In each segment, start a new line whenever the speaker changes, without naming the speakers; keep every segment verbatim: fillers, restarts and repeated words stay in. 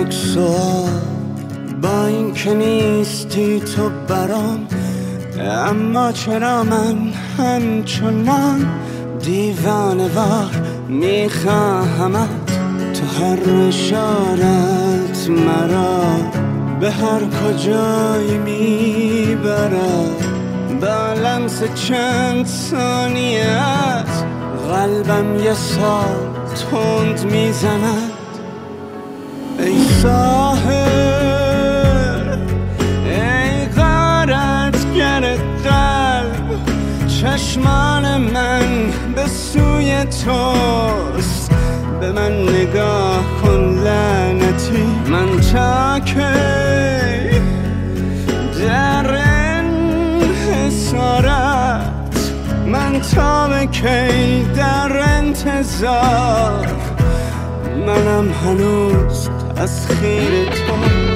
یک سوال، با این که نیستی تو برام، اما چرا من همچنان دیوانه وار میخواهمت؟ تو هر اشارت مرا به هر کجایی میبرد، با لمس چند ثانیت قلبم یه سال تند میزند. ای ساحر، ای غارتگر قلب، چشمان من به سوی توست، به من نگاه کن لعنتی. من تا کی در انحصارت، من تا به کی در انتظار، منم هنوز تسخیر تو.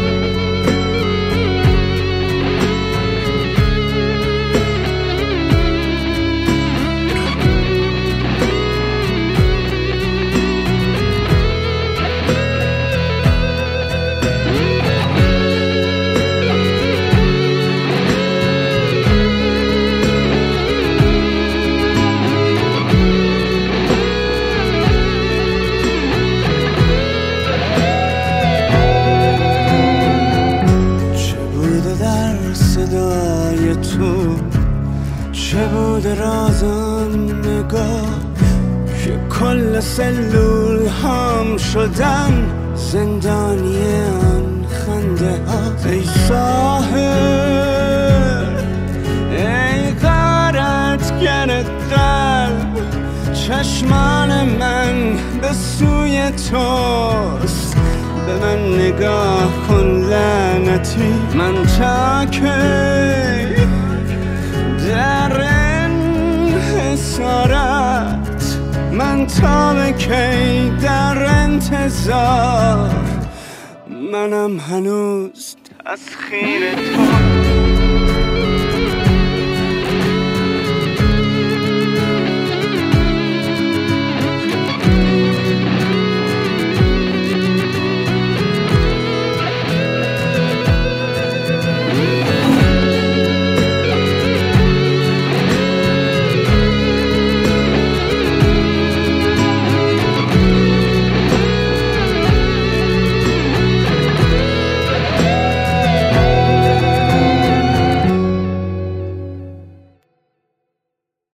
صدای تو چه بود رازم نگاه که کل سلول هم شدن زندانی آن خنده ها. ای ساحر، ای غارتگر قلب، چشمان من به سوی توست، به من نگاه کن لعنتی. من تا کی در انحصارت، من تا به کی در انتظار، منم هنوز تسخیر تو.